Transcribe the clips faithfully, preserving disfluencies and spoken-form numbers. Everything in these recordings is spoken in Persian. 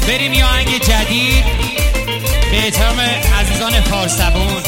بریم یه آهنگ جدید به احترام عزیزان فارسبون.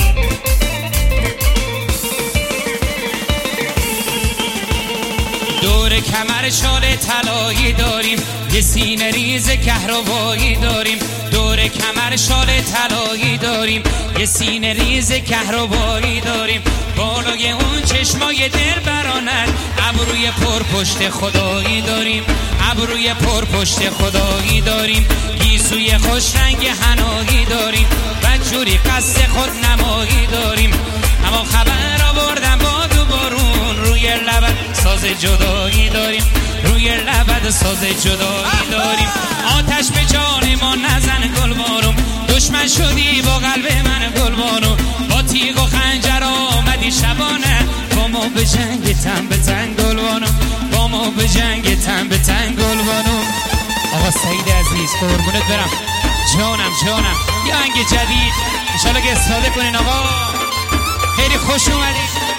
دور کمر شال طلایی داریم، یه سینه ریز کهربایی داریم. دور کمر شال طلایی داریم، یه سینه ریز کهربایی داریم. بالای اون چشمای دل برانت ابروی پر پشت خدایی داریم. ابروی پر پشت خدایی داریم. گیسوی خوش رنگ حنایی داریم. بدجوری قصد خود نمایی داریم. اما خبر آوردم باد و بارون، روی لبت ساز جدایی داریم. روی لبت ساز جدایی داریم. آتش به جان ما نزن گلبانو، دشمن شدی با قلب من گلبانو. با تیغ و خنجر آمدی شبانه، با ما به جنگ تن به تن گلبانو. با ما به جنگ تن به تن گلبانو. آقا سعید عزیز قربونت برم، جانم جانم. یه آهنگ جدید انشالله که استفاده کنین آقا. خیلی خوش اومدید.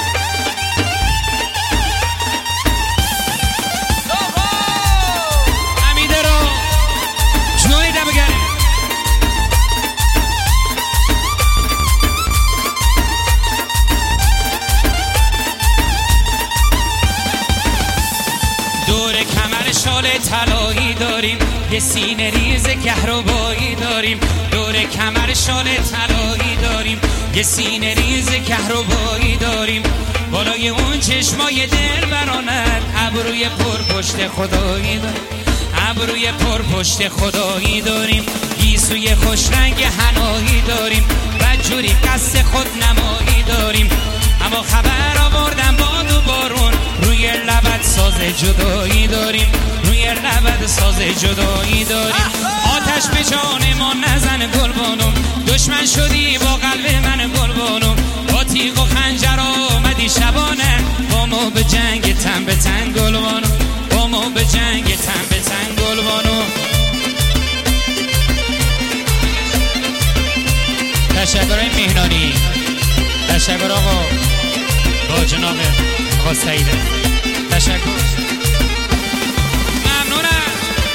امیده رو جونی ده بگرم. دور کمر شال طلایی داریم، یه سینه ریز کهربایی داریم. دور کمر شال طلایی داریم، یه سینه ریز کهربایی داریم. بالای اون چشمای دل برانت ابروی پر پشت خدایی داریم. ابروی پر پشت خدایی داریم. گیسوی خوش رنگ حنایی داریم. بدجوری قصد خود نمایی داریم. اما خبر آوردم باد و بارون، روی لبت ساز جدایی داریم. روی لبت ساز جدایی داریم. آتش به جان ما نزن گلبانو، دشمن شدی با قلب من گلبانو. با تیغ و خنجر آمدی شبانه، با ما به جنگ تن به تن گلبانو. با ما به جنگ تن به تن گلبانو. تشکرهای مهنانی. تشکر آقا با جناب آقا سعیده. تشکر. ممنونم.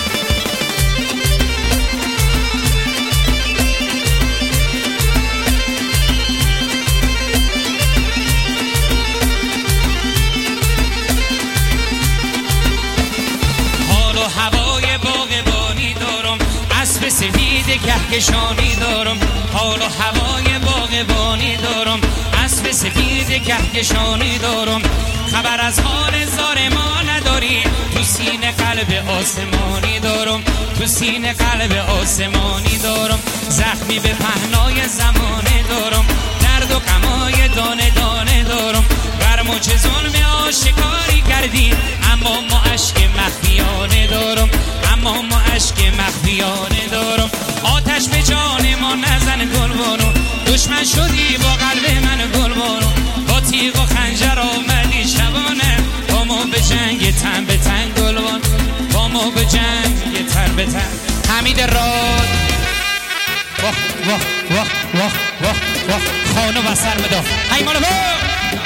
حال و هوای باغبانی دارم، اسب سفید کهکشانی دارم. حال و هوای باغبانی دارم، اسب سفید کهکشانی دارم. خبر از حال زار ما نداری، تو سینه قلب آسمانی دارم. تو سینه قلب آسمانی دارم. زخمی به پهنای زمانه دارم. درد و غمای دانه دانه دارم. بر ما چه ظلم آشکاری کردی، اما ما اشک مخفیانه دارم. اما ما اشک مخفیانه دارم. آتش به جان ما نزن گلبانو، دشمن شدی با قلب من گلبانو. با تیغ و خنجر آمدی شبانه، با ما به جنگ تن به تن گلبانو. با ما به جنگ تن به تن. حمید راد واه واه واه واه واه واه خانه و سر مدار. هی مالا